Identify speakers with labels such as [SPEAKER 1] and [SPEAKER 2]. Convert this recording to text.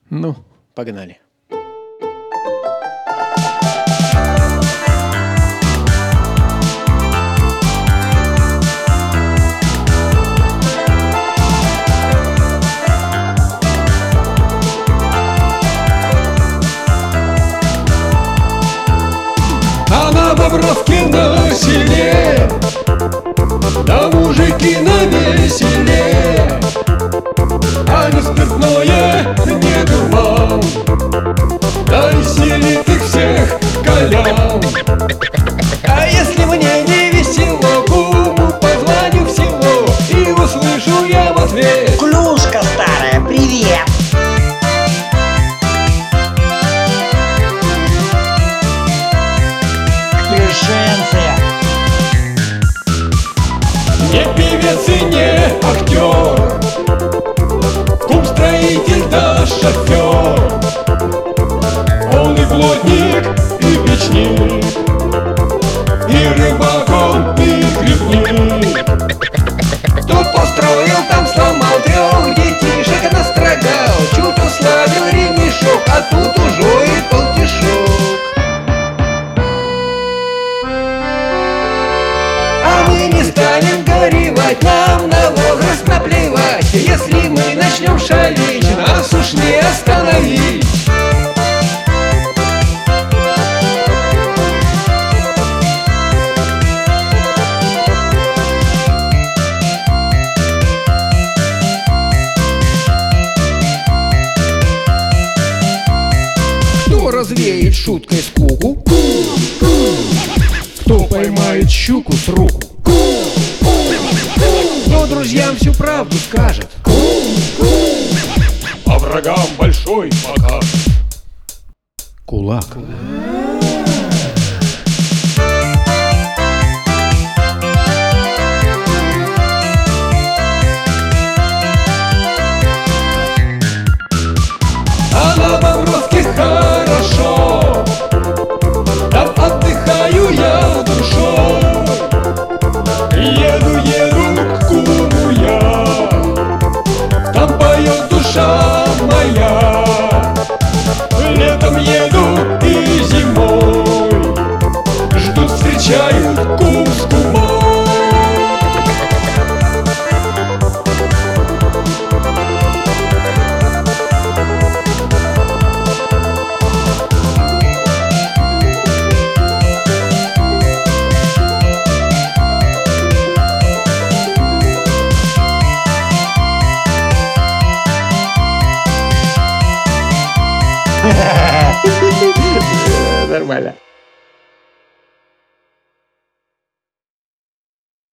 [SPEAKER 1] Ну, погнали.
[SPEAKER 2] А на Бобровке на селе, да мужики на веселе, а не спиртное, не дурман, да веселит их всех колян.
[SPEAKER 1] А если мне не весело, куму позвоню всего и услышу я в ответ:
[SPEAKER 3] Клюшка старая, привет! Клюшенция!
[SPEAKER 2] Не певец и не актер, кум-строитель да шофер, он и плотник, и печник, и рыбак он, и грибник.
[SPEAKER 1] кто построил, там сломал, трех детишек настрогал, чуть ослабил ремешок, а тут уже и толтишок. А мы не станем горевать, нам на возраст наплевать. Если мы начнем шалить, нас уж не остановить. Кто развеет шуткой скуку?
[SPEAKER 2] Кто поймает щуку с руку?
[SPEAKER 1] Кто друзьям всю правду скажет?
[SPEAKER 2] А врагам большой покажет.
[SPEAKER 1] Кулак.
[SPEAKER 2] А на Бобровке хорошо, там отдыхаю я душой. Еду к куму я, там поет душа моя. Летом еду и зимой, ждут, встречают кум с кумой.
[SPEAKER 3] Нормально.